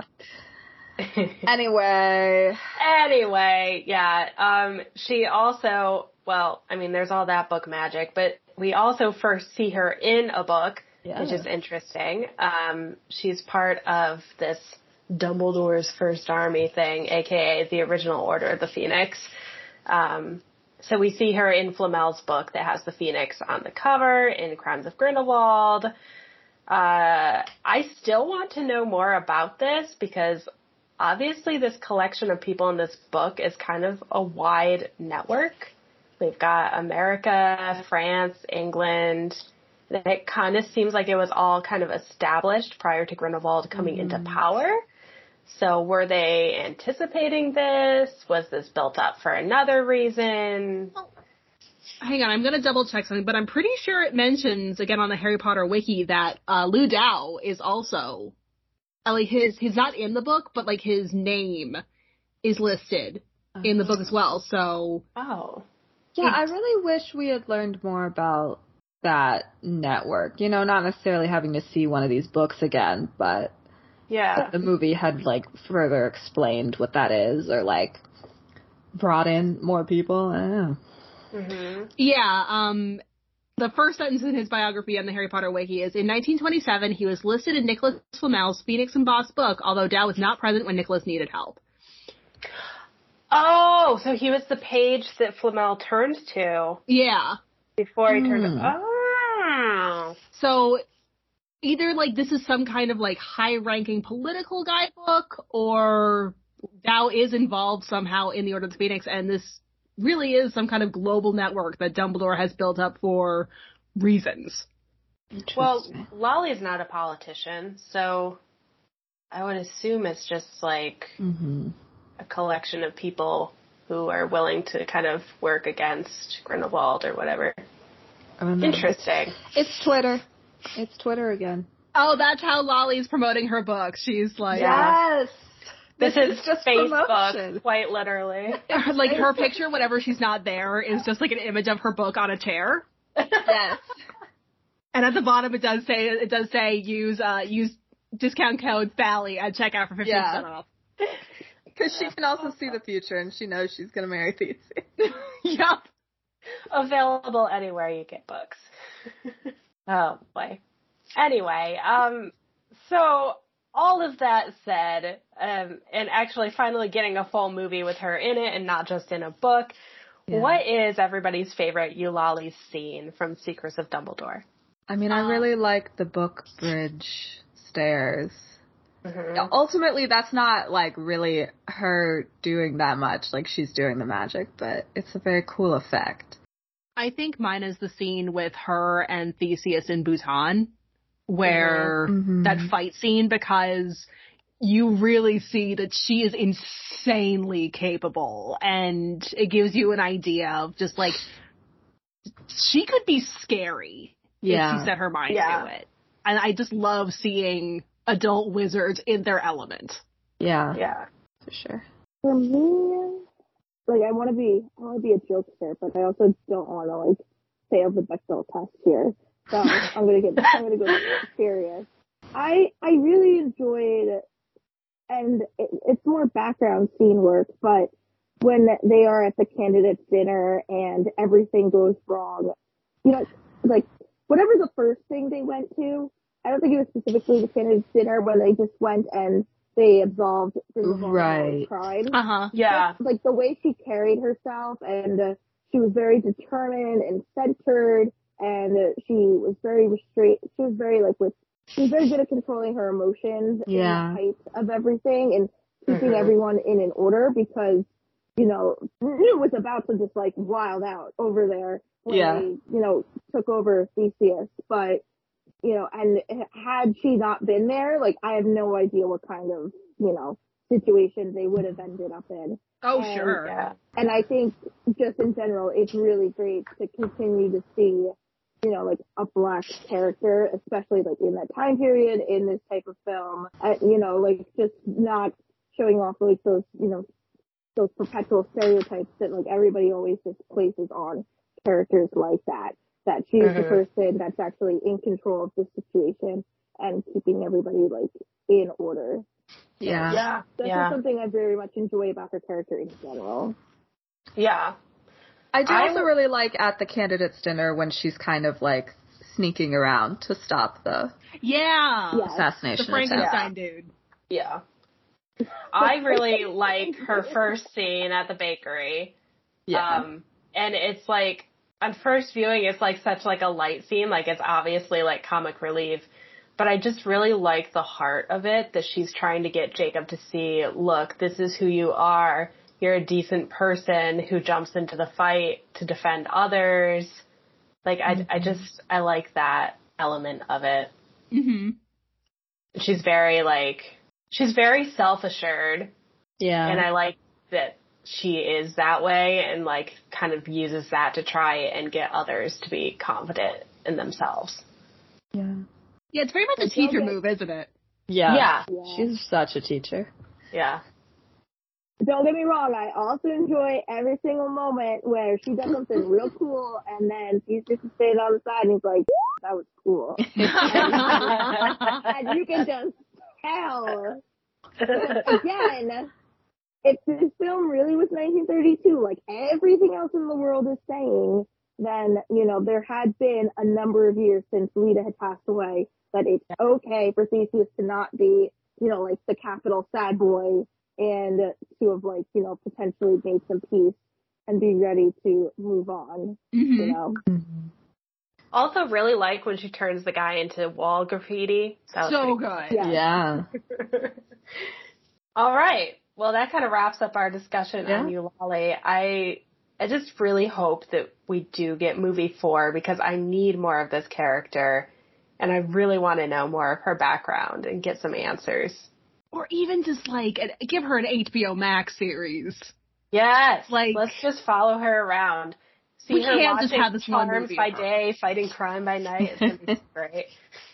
Anyway. Anyway, yeah. Um, she also, well, I mean, there's all that book magic, but we also first see her in a book, Yeah. which is interesting. Um, she's part of this Dumbledore's First Army thing, aka the original Order of the Phoenix. Um, so we see her in Flamel's book that has the Phoenix on the cover in Crimes of Grindelwald. Uh, I still want to know more about this because obviously this collection of people in this book is kind of a wide network. We've got America, France, England. It kind of seems like it was all kind of established prior to Grindelwald coming mm-hmm. into power. So were they anticipating this? Was this built up for another reason? Hang on, I'm going to double check something, but I'm pretty sure it mentions, again on the Harry Potter wiki, that uh, Lu Dao is also, uh, like his, he's not in the book, but like his name is listed oh. in the book as well, so. Oh. Yeah, I really wish we had learned more about that network. You know, not necessarily having to see one of these books again, but yeah, the movie had like further explained what that is, or like brought in more people. I don't know. Mm-hmm. Yeah, um, the first sentence in his biography on the Harry Potter wiki is, in nineteen twenty-seven, he was listed in Nicholas Flamel's Phoenix and Boss book, although Dao was not present when Nicholas needed help. Oh, so he was the page that Flamel turned to. Yeah. Before he mm. turned to, oh. So, either, like, this is some kind of, like, high-ranking political guidebook, or Dao is involved somehow in the Order of the Phoenix, and this really is some kind of global network that Dumbledore has built up for reasons. Well, Lolly's not a politician, so I would assume it's just, like, mm-hmm. a collection of people who are willing to kind of work against Grindelwald or whatever. Interesting. It's Twitter. It's Twitter again. Oh, that's how Lolly's promoting her book. She's like, yes. This, this is, is just Facebook, promotion. Quite literally. Like her picture, whenever she's not there, is just like an image of her book on a chair. Yes. And at the bottom, it does say it does say use uh use discount code Sally at checkout for fifty yeah. percent off. Because she can also see the future, and she knows she's going to marry Theseus. Yep. Available anywhere you get books. Oh, boy. Anyway, um, so all of that said, um, and actually finally getting a full movie with her in it and not just in a book, yeah. What is everybody's favorite Eulalie scene from Secrets of Dumbledore? I mean, I really like the book bridge stairs. Mm-hmm. Ultimately, that's not, like, really her doing that much. Like, she's doing the magic, but it's a very cool effect. I think mine is the scene with her and Theseus in Bhutan, where mm-hmm. that fight scene, because you really see that she is insanely capable, and it gives you an idea of just, like, she could be scary yeah. if she set her mind yeah. to it. And I just love seeing adult wizards in their element. Yeah. Yeah. For sure. For me, like, I want to be, I want to be a jokester, but I also don't want to, like, fail the Bechdel test here. So I'm gonna get, I'm gonna go serious. I, I really enjoyed, and it, it's more background scene work, but when they are at the candidates dinner and everything goes wrong, you know, like, whatever the first thing they went to, I don't think it was specifically the candidates dinner when they just went and they absolved Grindelwald right. of crime. Uh-huh. Yeah. Just, like, the way she carried herself, and uh, she was very determined and centered, and uh, she was very restrained. She was very, like, with, she was very good at controlling her emotions yeah. and the height of everything, and keeping mm-hmm. everyone in an order, because, you know, Newt was about to just, like, wild out over there when yeah. they, you know, took over Theseus, but, you know, and had she not been there, like, I have no idea what kind of, you know, situation they would have ended up in. Oh, and, sure. Yeah. And I think, just in general, it's really great to continue to see, you know, like, a black character, especially, like, in that time period, in this type of film, uh, you know, like, just not showing off, like, those, you know, those perpetual stereotypes that, like, everybody always just places on characters like that. that she's Mhm. the person that's actually in control of the situation and keeping everybody like in order. Yeah. Yeah. That's yeah. just something I very much enjoy about her character in general. Yeah. I do I also w- really like at the candidates dinner when she's kind of like sneaking around to stop the Yeah. Yeah. The assassination attempt. Frankenstein dude. Yeah. I really like her first scene at the bakery. Yeah. Um, and it's like, on first viewing, it's like such like a light scene, like it's obviously like comic relief. But I just really like the heart of it, that she's trying to get Jacob to see, look, this is who you are. You're a decent person who jumps into the fight to defend others. Like, I, mm-hmm. I just, I like that element of it. Mm-hmm. She's very, like, she's very self-assured. Yeah. And I like that she is that way and, like, kind of uses that to try and get others to be confident in themselves. Yeah. Yeah, it's very much a teacher move, isn't it? Yeah. Yeah. yeah. She's such a teacher. Yeah. Don't get me wrong, I also enjoy every single moment where she does something real cool and then she's just standing on the side and he's like, that was cool. And you can just tell. Again, if this film really was nineteen thirty-two, like everything else in the world is saying, then, you know, there had been a number of years since Lita had passed away, but it's okay for Theseus to not be, you know, like the capital sad boy and to have, like, you know, potentially made some peace and be ready to move on, mm-hmm. you know. Mm-hmm. Also really like when she turns the guy into wall graffiti. That was so pretty good. Yeah. Yeah. All right. Well, that kind of wraps up our discussion Yeah. on Eulalie. I I just really hope that we do get movie four because I need more of this character and I really want to know more of her background and get some answers. Or even just, like, an, give her an H B O Max series. Yes. Like, let's just follow her around. See we her can't just watching have this one Charmed movie by of her. day, fighting crime by night. It's going to be great.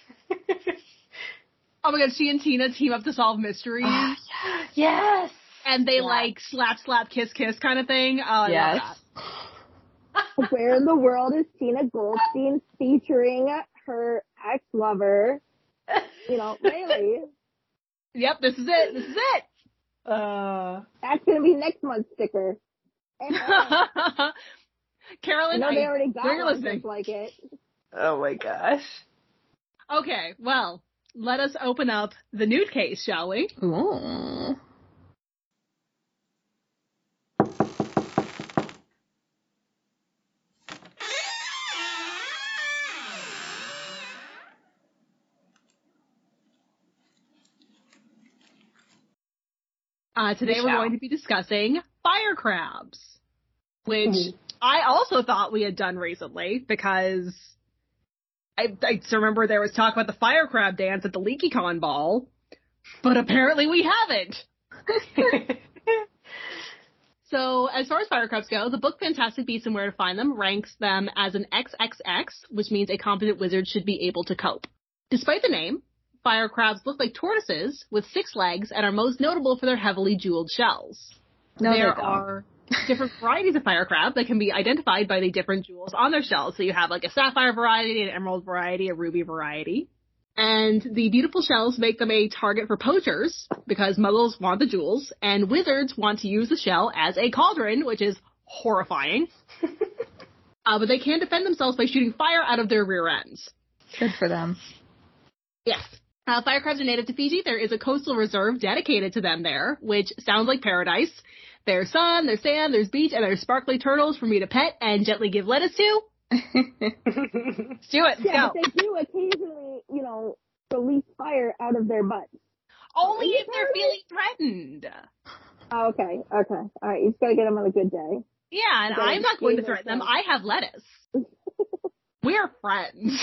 Oh my god, she and Tina team up to solve mysteries. Yes. And they, Yeah. like, slap, slap, kiss, kiss kind of thing. Oh, I Yes. love that. Where in the world is Tina Goldstein featuring her ex-lover? You know, really? Yep, this is it. This is it. Uh, That's going to be next month's sticker. And, uh, Carolyn, no, they I already got know you're one listening. just like it. oh my gosh. Okay, well, let us open up the nude case, shall we? Ooh. Uh, today We we're shall. going to be discussing fire crabs, which Mhm. I also thought we had done recently because I, I remember there was talk about the fire crab dance at the LeakyCon ball, but apparently we haven't. So as far as fire crabs go, the book Fantastic Beasts and Where to Find Them ranks them as an triple X, which means a competent wizard should be able to cope. Despite the name, fire crabs look like tortoises with six legs and are most notable for their heavily jeweled shells. No, there they don't. are different varieties of fire crab that can be identified by the different jewels on their shells. So you have like a sapphire variety, an emerald variety, a ruby variety. And the beautiful shells make them a target for poachers because muggles want the jewels and wizards want to use the shell as a cauldron, which is horrifying. uh, but they can defend themselves by shooting fire out of their rear ends. Good for them. Yes. Uh, fire crabs are native to Fiji. There is a coastal reserve dedicated to them there, which sounds like paradise. There's sun, there's sand, there's beach, and there's sparkly turtles for me to pet and gently give lettuce to. Let's do it. Let's Yeah, go. but they do occasionally, you know, release fire out of their butts. Only Is it if they're paradise? feeling threatened. Oh, okay, okay. All right, you just gotta get them on a good day. Yeah, and Okay, I'm not going to Jesus threaten them. Christ. I have lettuce. We're friends.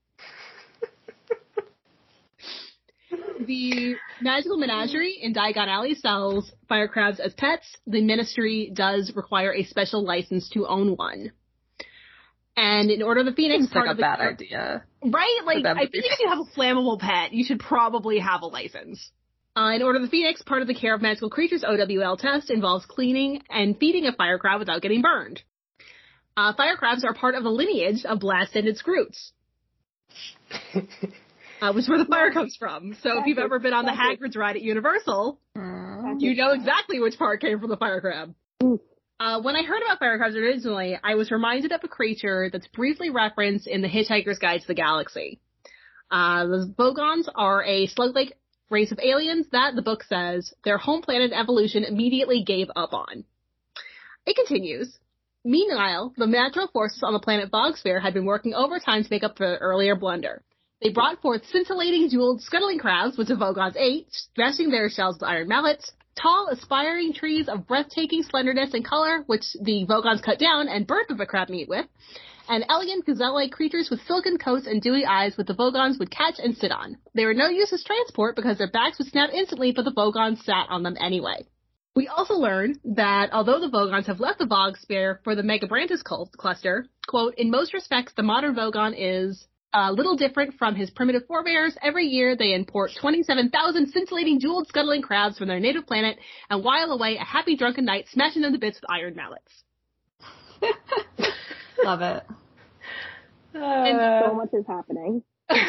The Magical Menagerie in Diagon Alley sells fire crabs as pets. The Ministry does require a special license to own one. And in Order of the Phoenix, Seems like part a of the bad idea. right? Like, them I to be think if you have a flammable pet, you should probably have a license. Uh, in Order of the Phoenix, part of the Care of Magical Creatures O W L test involves cleaning and feeding a fire crab without getting burned. Uh, fire crabs are part of the lineage of blast-ended Skrewts. uh, which is where the fire comes from. So if you've ever been on the Hagrid's ride at Universal, you know exactly which part came from the fire crab. Uh, when I heard about fire crabs originally, I was reminded of a creature that's briefly referenced in The Hitchhiker's Guide to the Galaxy. Uh, the Vogons are a slug-like race of aliens that, the book says, their home planet evolution immediately gave up on. It continues. Meanwhile, the natural forces on the planet Bogsphere had been working overtime to make up for their earlier blunder. They brought forth scintillating, jeweled, scuttling crabs, which the Vogons ate, smashing their shells with iron mallets, tall, aspiring trees of breathtaking slenderness and color, which the Vogons cut down and burnt the crab meat with, and elegant gazelle-like creatures with silken coats and dewy eyes which the Vogons would catch and sit on. They were no use as transport because their backs would snap instantly, but the Vogons sat on them anyway. We also learn that although the Vogons have left the Bogsphere for the Megabrantis cult cluster, quote, in most respects, the modern Vogon is a little different from his primitive forebears. Every year they import twenty-seven thousand scintillating, jeweled, scuttling crabs from their native planet and while away a happy drunken night smashing them to bits with iron mallets. Love it. Uh, and so much is happening.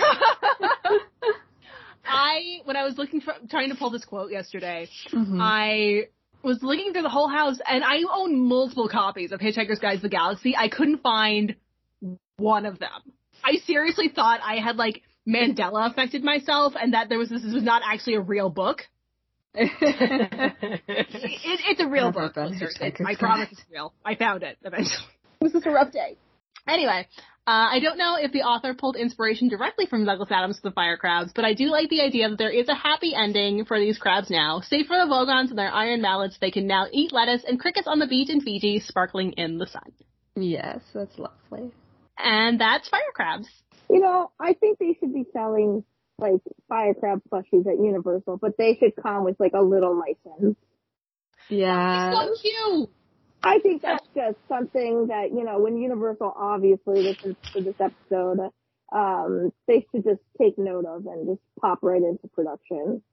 I, when I was looking for, trying to pull this quote yesterday, Mm-hmm. I was looking through the whole house, and I own multiple copies of Hitchhiker's Guide to the Galaxy. I couldn't find one of them. I seriously thought I had, like, Mandela affected myself, and that there was this, this was not actually a real book. it, it, it's a real book. It, I promise it's real. I found it eventually. It was just a rough day. Anyway, uh, I don't know if the author pulled inspiration directly from Douglas Adams' The Fire Crabs, but I do like the idea that there is a happy ending for these crabs now. Save for the Vogons and their iron mallets, they can now eat lettuce and crickets on the beach in Fiji, sparkling in the sun. Yes, that's lovely. And that's fire crabs. You know, I think they should be selling, like, fire crab plushies at Universal, but they should come with, like, a little license. Yeah. So cute! I think that's just something that, you know, when Universal obviously listens to this episode, um, they should just take note of and just pop right into production.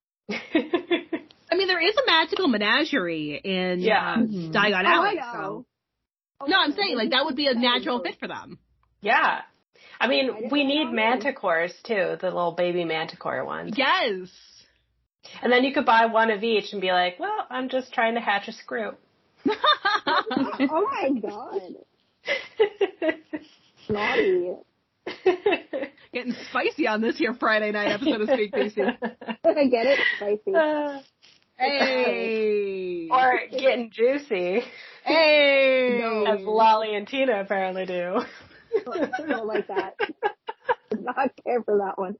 I mean, there is a magical menagerie in Yeah. uh, Mhm. Diagon Oh, I Alley, know. so. No, I'm saying, like, that would be a natural fit for them. Yeah. I I mean, didn't we know need that. manticores too, the little baby manticore ones. Yes! And then you could buy one of each and be like, well, I'm just trying to hatch a screw. Oh my god. Naughty. Getting spicy on this here Friday night episode of Speak B C. I get it? Spicy. Uh, Hey! or getting juicy, Hey! as Lolly and Tina apparently do. I don't like that. Did not care for that one.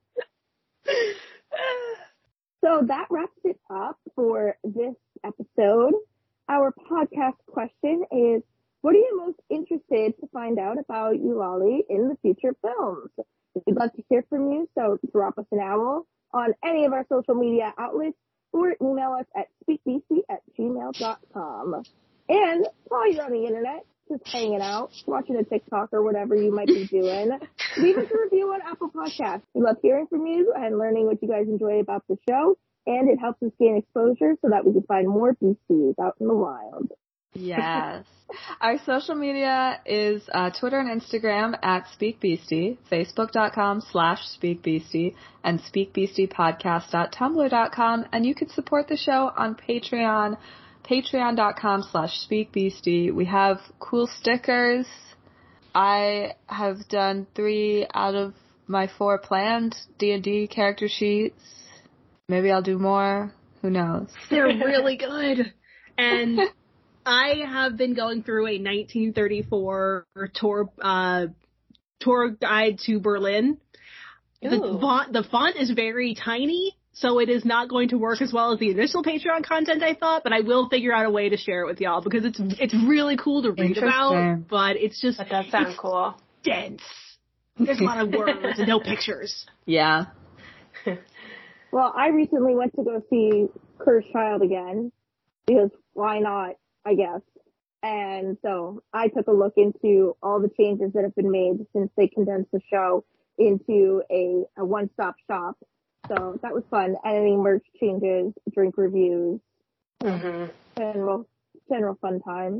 So that wraps it up for this episode. Our podcast question is, what are you most interested to find out about Eulalie in the future films? We'd love to hear from you, so drop us an owl on any of our social media outlets or email us at speakbc at gmail dot com. And while you're on the internet, just hanging out, watching a TikTok or whatever you might be doing, leave us a review on Apple Podcasts. We love hearing from you and learning what you guys enjoy about the show, and it helps us gain exposure so that we can find more B Cs out in the wild. Yes. Our social media is uh, Twitter and Instagram at SpeakBeastie, Facebook.com slash SpeakBeastie, and SpeakBeastiePodcast.tumblr dot com. And you can support the show on Patreon, Patreon.com slash SpeakBeastie. We have cool stickers. I have done three out of my four planned D and D character sheets. Maybe I'll do more. Who knows? They're really good. And I have been going through a nineteen thirty-four tour uh, tour guide to Berlin. The font, the font is very tiny, so it is not going to work as well as the initial Patreon content I thought, but I will figure out a way to share it with y'all because it's it's really cool to read about, but it's just That does sound cool. dense. There's a lot of words and no pictures. Yeah. Well, I recently went to go see Cursed Child again, because why not, I guess. And so I took a look into all the changes that have been made since they condensed the show into a, a one-stop shop. So that was fun. Editing merch changes, drink reviews, Mm-hmm. general, general fun times.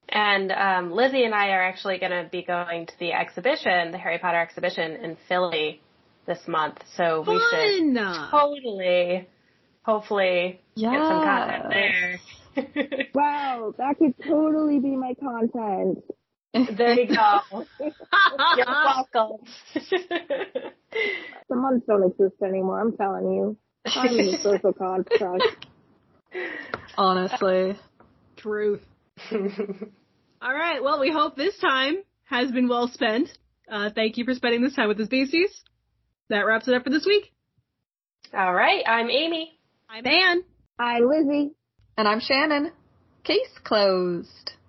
And um, Lizzie and I are actually going to be going to the exhibition, the Harry Potter exhibition in Philly this month. So we Fun. should totally, hopefully, yes. get some content there. Wow, that could totally be my content. There you go. You're welcome. The months don't exist anymore, I'm telling you. I'm in a social construct. Honestly. Truth. All right. Well, we hope this time has been well spent. Uh, thank you for spending this time with the species. That wraps it up for this week. All right. I'm Amy. I'm Anne. I'm Lizzie. And I'm Shannon. Case closed.